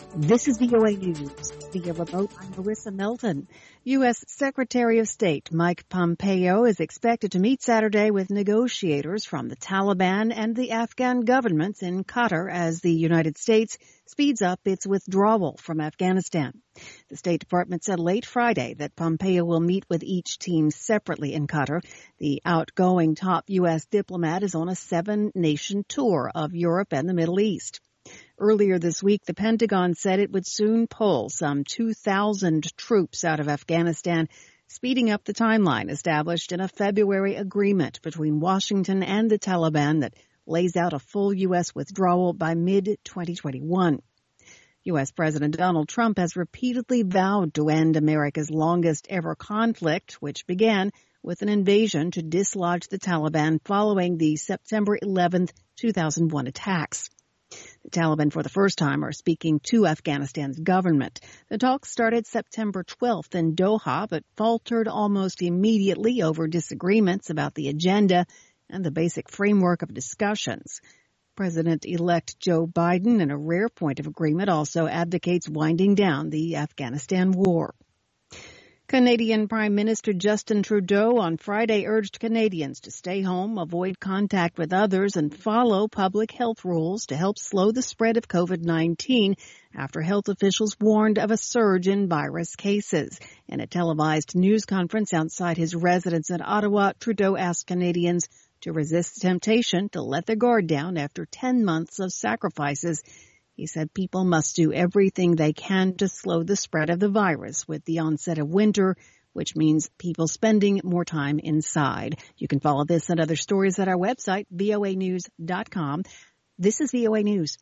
This is VOA News. Via remote, I'm Marissa Melton. U.S. Secretary of State Mike Pompeo is expected to meet Saturday with negotiators from the Taliban and the Afghan governments in Qatar as the United States speeds up its withdrawal from Afghanistan. The State Department said late Friday that Pompeo will meet with each team separately in Qatar. The outgoing top U.S. diplomat is on a 7-nation tour of Europe and the Middle East. Earlier this week, the Pentagon said it would soon pull some 2,000 troops out of Afghanistan, speeding up the timeline established in a February agreement between Washington and the Taliban that lays out a full U.S. withdrawal by mid-2021. U.S. President Donald Trump has repeatedly vowed to end America's longest-ever conflict, which began with an invasion to dislodge the Taliban following the September 11, 2001 attacks. The Taliban, for the first time, are speaking to Afghanistan's government. The talks started September 12th in Doha, but faltered almost immediately over disagreements about the agenda and the basic framework of discussions. President-elect Joe Biden, in a rare point of agreement, also advocates winding down the Afghanistan war. Canadian Prime Minister Justin Trudeau on Friday urged Canadians to stay home, avoid contact with others, and follow public health rules to help slow the spread of COVID-19 after health officials warned of a surge in virus cases. In a televised news conference outside his residence in Ottawa, Trudeau asked Canadians to resist the temptation to let their guard down after 10 months of sacrifices. He said people must do everything they can to slow the spread of the virus with the onset of winter, which means people spending more time inside. You can follow this and other stories at our website, voanews.com. This is VOA News.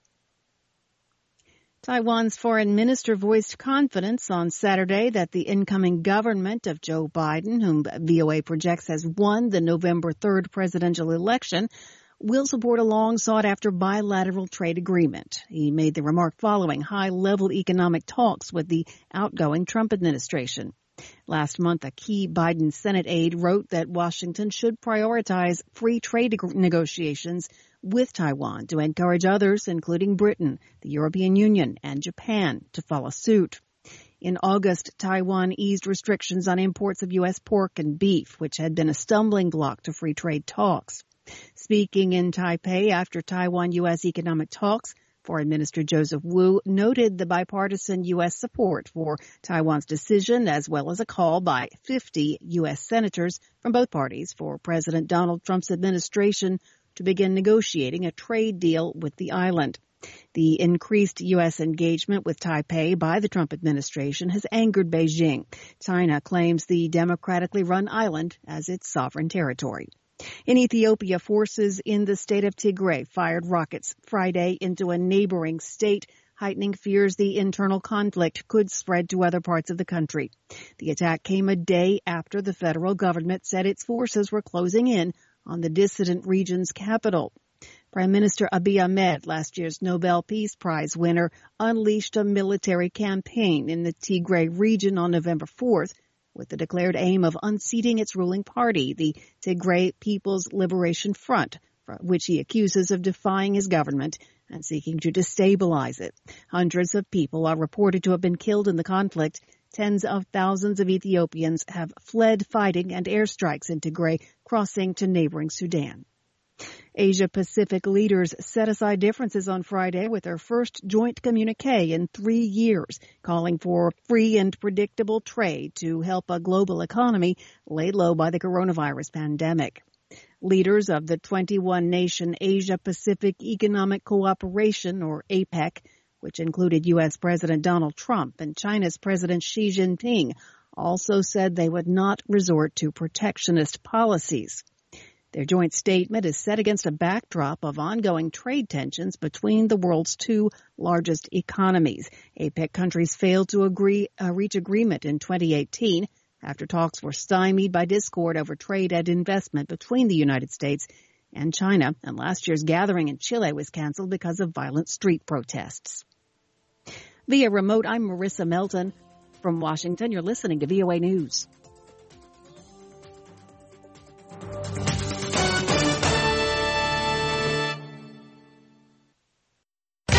Taiwan's foreign minister voiced confidence on Saturday that the incoming government of Joe Biden, whom VOA projects has won the November 3rd presidential election, will support a long-sought-after bilateral trade agreement. He made the remark following high-level economic talks with the outgoing Trump administration. Last month, a key Biden Senate aide wrote that Washington should prioritize free trade negotiations with Taiwan to encourage others, including Britain, the European Union, and Japan, to follow suit. In August, Taiwan eased restrictions on imports of U.S. pork and beef, which had been a stumbling block to free trade talks. Speaking in Taipei after Taiwan-U.S. economic talks, Foreign Minister Joseph Wu noted the bipartisan U.S. support for Taiwan's decision, as well as a call by 50 U.S. senators from both parties for President Donald Trump's administration to begin negotiating a trade deal with the island. The increased U.S. engagement with Taipei by the Trump administration has angered Beijing. China claims the democratically run island as its sovereign territory. In Ethiopia, forces in the state of Tigray fired rockets Friday into a neighboring state, heightening fears the internal conflict could spread to other parts of the country. The attack came a day after the federal government said its forces were closing in on the dissident region's capital. Prime Minister Abiy Ahmed, last year's Nobel Peace Prize winner, unleashed a military campaign in the Tigray region on November 4th, with the declared aim of unseating its ruling party, the Tigray People's Liberation Front, which he accuses of defying his government and seeking to destabilize it. Hundreds of people are reported to have been killed in the conflict. Tens of thousands of Ethiopians have fled fighting and airstrikes in Tigray, crossing to neighboring Sudan. Asia-Pacific leaders set aside differences on Friday with their first joint communiqué in 3 years, calling for free and predictable trade to help a global economy laid low by the coronavirus pandemic. Leaders of the 21-nation Asia-Pacific Economic Cooperation, or APEC, which included U.S. President Donald Trump and China's President Xi Jinping, also said they would not resort to protectionist policies. Their joint statement is set against a backdrop of ongoing trade tensions between the world's two largest economies. APEC countries failed to reach agreement in 2018 after talks were stymied by discord over trade and investment between the United States and China. And last year's gathering in Chile was canceled because of violent street protests. Via remote, I'm Marissa Melton. From Washington, you're listening to VOA News.